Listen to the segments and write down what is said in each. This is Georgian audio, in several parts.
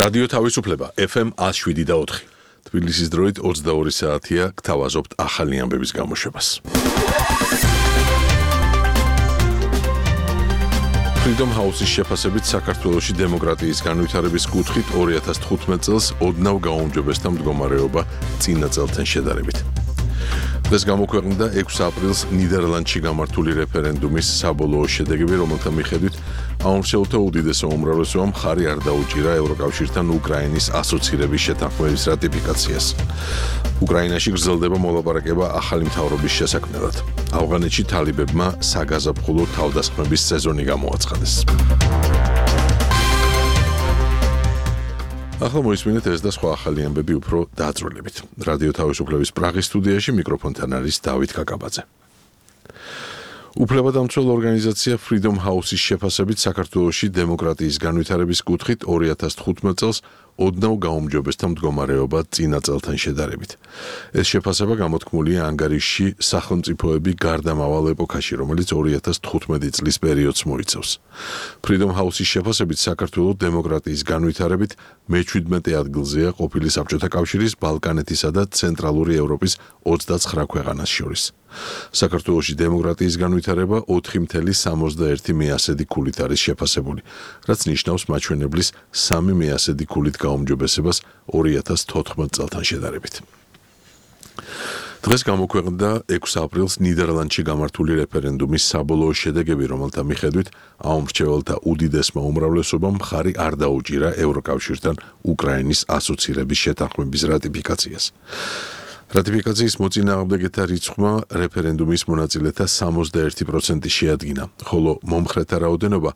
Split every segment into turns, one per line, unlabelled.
რადიო თავისუფლება FM 107.4. თბილისის დროით 22 საათია, გთავაზობთ ახალი ამბების გამოშვებას. Freedom House-ის შეფასებით საქართველოში დემოკრატიის განვითარების კუთხით 2015 წელს ოდნავ გაუმჯობესდა მდგომარეობა წინა წელთან შედარებით. დღეს გამოქვეყნდა 6 აპრილს ნიდერლანდში გამართული რეფერენდუმის საბოლოო შედეგები, რომელთა მიხედვით აუმრჩეულთა უდიდესო უმრავლესობამ მხარი არ დაუჭირა ევროკავშირთან უკრაინის ასოცირების შეთანხმების რატიფიკაციას. უკრაინაში გრძელდება მოლაპარაკება ახალი მთავრობის შესაქმნელად. ავღანეთში თალიბებმა საგაზაფხულო თავდასხმების სეზონი გამოაცხადეს. ახლა მოისმინეთ ეს და სხვა ახალი ამბები უფრო დაწვრილებით. რადიო თავისუფლების პრაღის სტუდიაში მიკროფონთან არის დავით კაკაბაძე. უფლებადამცველ ორგანიზაცია Freedom House-ის შეფასებით საქართველოში დემოკრატიის განვითარების კუთხით 2015 წელს ოდნავ გაუმჯობესდა მდგომარეობა წინა წელთან შედარებით. ეს შეფასება გამოთქმულია ანგარიშში სახელმწიფოები გარდამავალ ეპოქაში, რომელიც 2015 წლის პერიოდს მოიცავს. Freedom House-ის შეფასებით საქართველო დემოკრატიის განვითარებით მე-17 ადგილზეა ყოფილი საბჭოთა კავშირის, ბალკანეთისა და ცენტრალური ევროპის 29 ქვეყანას შორის. საქართველოში დემოკრატიის განვითარება 4,61 ქულით არის შეფასებული, რაც ნიშნავს მაჩვენებლის 3 ქულით გაუმჯობესებას 2014 წელთან შედარებით. დღეს გამოქვეყნდა 6 აპრილს ნიდერლანდში გამართული რეფერენდუმის საბოლოო შედეგები, რომელთა მიხედვით აუმრჩეველთა უდიდესმა უმრავლესობამ მხარი არ დაუჭირა ევროკავშირთან უკრაინის ასოცირების შეთანხმების რატიფიკაციას. რატიფიკაციის მოწინააღმდეგეთა რიცხვმა რეფერენდუმის მონაწილეთა 61% შეადგინა, ხოლო მომხრეთა რაოდენობა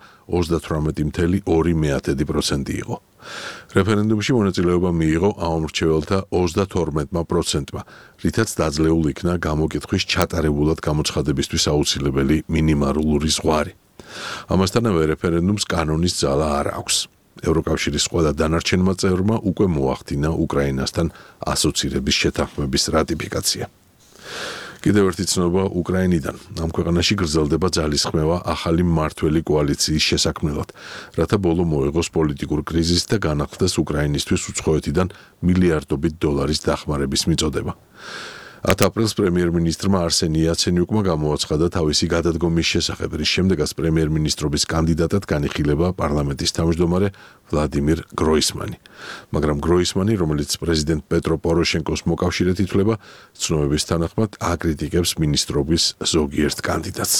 38,2% იყო. რეფერენდუმში მონაწილეობა მიიღო აუმრჩეველთა 32%-მა, რითაც დაძლეულ იქნა გამოკითხვის ჩატარებულად გამოცხადებისთვის აუცილებელი მინიმალური ზღვარი. ამასთანავე რეფერენდუმს კანონის ძალა არ აქვს. ევროკავშირის ყველა დანარჩენმა წევრმა უკვე მოახდინა უკრაინასთან ასოცირების შეთანხმების რატიფიკაცია. კიდევ ერთი ცნობა უკრაინიდან. ამ ქვეყანაში გრძელდება ძალისხმევა ახალი მმართველი კოალიციის შესაქმნელად, რათა ბოლო მოეღოს პოლიტიკურ კრიზისს და განახლდეს უკრაინისთვის უცხოეთიდან მილიარდობით დოლარის დახმარების მიწოდება. 10 აპრილს პრემიერ-მინისტრმა არსენი იაცენიუკმა გამოაცხადა თავისი გადადგომის შესახებ, რის შემდეგაც პრემიერ-მინისტრობის კანდიდატად განიხილება პარლამენტის თავმჯდომარე ვლადიმირ გროისმანი. მაგრამ გროისმანი, რომელიც პრეზიდენტ პეტრო პოროშენკოს მოკავშირედ ითვლება, ცნობების თანახმად აკრიტიკებს მინისტრობის ზოგიერთ კანდიდატს.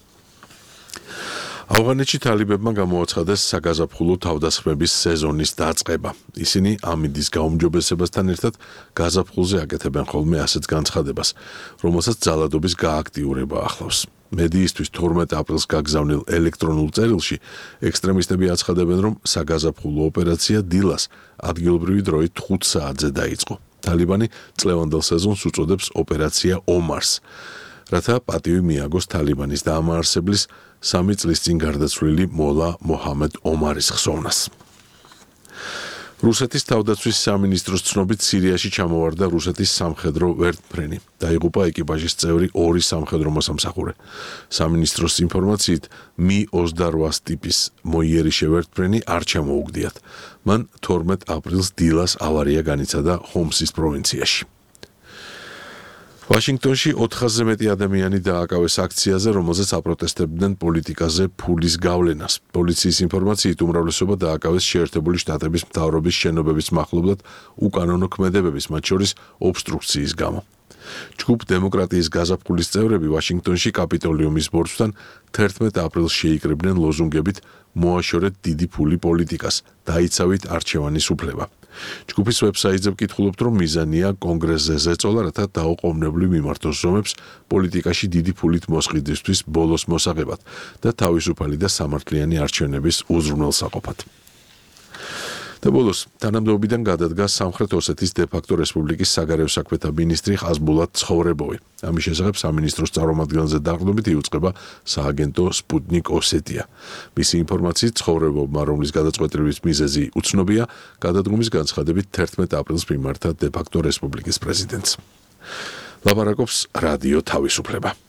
ავღანეთში თალიბებმა გამოაცხადეს საგაზაფხულო თავდასხმების სეზონის დაწყება. ისინი ამინდის გაუმჯობესებასთან ერთად გაზაფხულზე აკეთებენ ხოლმე ასეთ განცხადებას, რომელსაც ძალადობის გააქტიურება ახლავს. მედიისთვის 12 აპრილს გაგზავნილ ელექტრონულ წერილში ექსტრემისტები აცხადებენ, რომ საგაზაფხულო ოპერაცია დილას ადგილობრივი დროით 5 საათზე დაიწყო. თალიბანი წლევანდელ სეზონს უწოდებს ოპერაცია ომარს, რათა პატივი მიაგოს თალიბანის დაამაარსებლის 3 წლის წინ გარდაცვლილი მოლა მოჰამედ ომარის ხსოვნას. რუსეთის თავდაცვის სამინისტროს ცნობით სირიაში ჩამოვარდა რუსეთის სამხედრო ვერტმფრენი. დაიღუპა ეკიპაჟის წევრი 2 სამხედრო მოსამსახურე. სამინისტროს ინფორმაციით Mi-28 ტიპის მოიერიშე ვერტმფრენი არ ჩამოუგდიათ. მან 12 აპრილს დილას ავარია განიცადა ჰომსის პროვინციაში. ვაშინგტონში 400-ზე მეტი ადამიანი დააკავეს აქციაზე, რომელზეც აპროტესტებდნენ პოლიტიკაზე ფულის გავლენას. პოლიციის ინფორმაციით უმრავლესობა დააკავეს შეერთებული შტატების მთავრობის შენობების მახლობლად უკანონო ქმედებების, მათ შორის ობსტრუქციის გამო. ჯგუფ დემოკრატიის გაზაფხულის წევრები ვაშინგტონში კაპიტოლიუმის ბორცვთან 11 აპრილს შეიკრიბნენ ლოზუნგებით „მოაშორეთ დიდი ფული პოლიტიკას, დაიცავით არჩევანის უფლება“. ჯგუფის ვებსაიტზე ვკითხულობთ, რომ მიზანია კონგრესზე ზეწოლა, რათა დაუყოვნებლივ მიმართოს ზომებს პოლიტიკაში დიდი ფულით მოსყიდვისთვის ბოლოს მოსაღებად და თავისუფალი და სამართლიანი არჩევნების უზრუნველსაყოფად. და ბოლოს, თანამდებობიდან გადადგა სამხრეთ ოსეთის დე-ფაქტო რესპუბლიკის საგარეო საქმეთა მინისტრი ყაზბულათ ცხოვრებოვი. ამის შესახებ სამინისტროს წარმომადგენელზე დაყრდნობით იუწყება სააგენტო სპუტნიკ ოსეტია. მისი ინფორმაციით ცხოვრებოვმა, რომლის გადაწყვეტილების მიზეზი უცნობია, გადადგომის განცხადებით 11 აპრილს მიმართა დე-ფაქტო რესპუბლიკის პრეზიდენტს. ლაპარაკობს რადიო თავისუფლება.